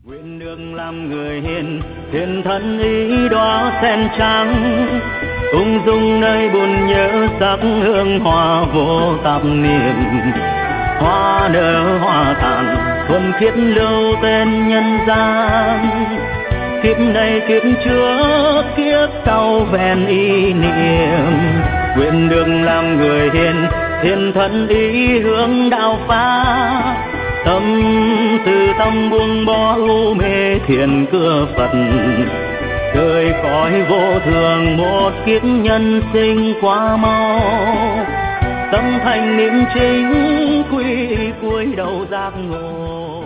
Nguyện được làm người hiền, hiền thân ý đóa sen trắng, ung dung nơi buồn nhớ sắc hương hoa vô tạp niệm. Hoa nở hoa tàn, thuần khiết lưu tên nhân gian. Kiếp này kiếp trước, kiếp sau vẹn ý niệm. Nguyện được làm người hiền, hiền thân ý hướng đạo pháp. Tâm từ tâm buông bỏ u mê thiền cửa Phật, rời khỏi vô thường một kiếp nhân sinh quá mau. Tâm thành niệm chính quy cúi đầu giác ngộ.